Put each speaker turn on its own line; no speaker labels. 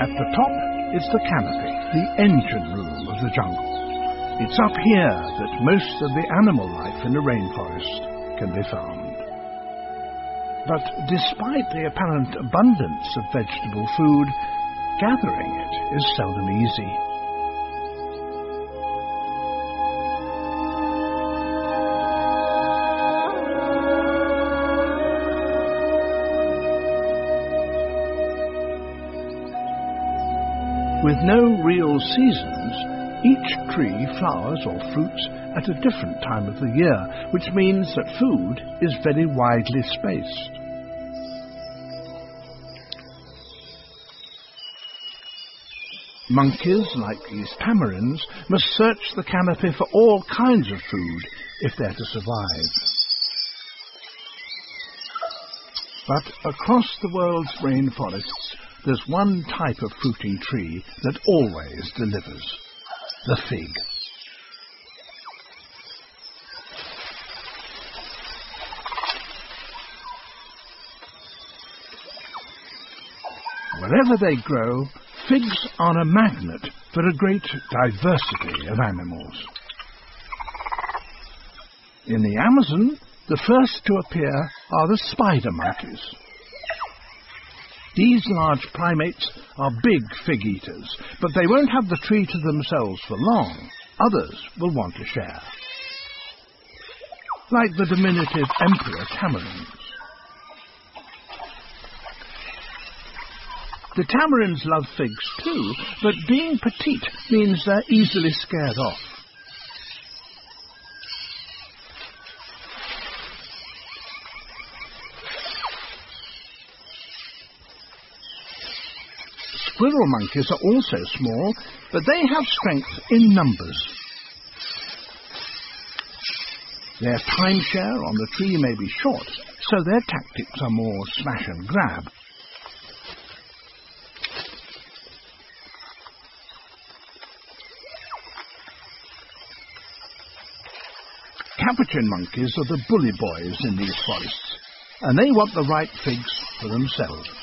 At the top is the canopy, the engine room of the jungle. It's up here that most of the animal life in the rainforest can be found. But despite the apparent abundance of vegetable food, gathering it is seldom easy. With no real seasons, each tree flowers or fruits at a different time of the year, which means that food is very widely spaced. Monkeys, like these tamarins, must search the canopy for all kinds of food if they're to survive. But across the world's rainforests, there's one type of fruiting tree that always delivers: the fig. Wherever they grow, figs are a magnet for a great diversity of animals. In the Amazon, the first to appear are the spider monkeys. These large primates are big fig eaters, but they won't have the tree to themselves for long. Others will want to share. Like the diminutive emperor tamarins. The tamarins love figs too, but being petite means they're easily scared off. Squirrel monkeys are also small, but they have strength in numbers. Their timeshare on the tree may be short, so their tactics are more smash and grab. Capuchin monkeys are the bully boys in these forests, and they want the right figs for themselves.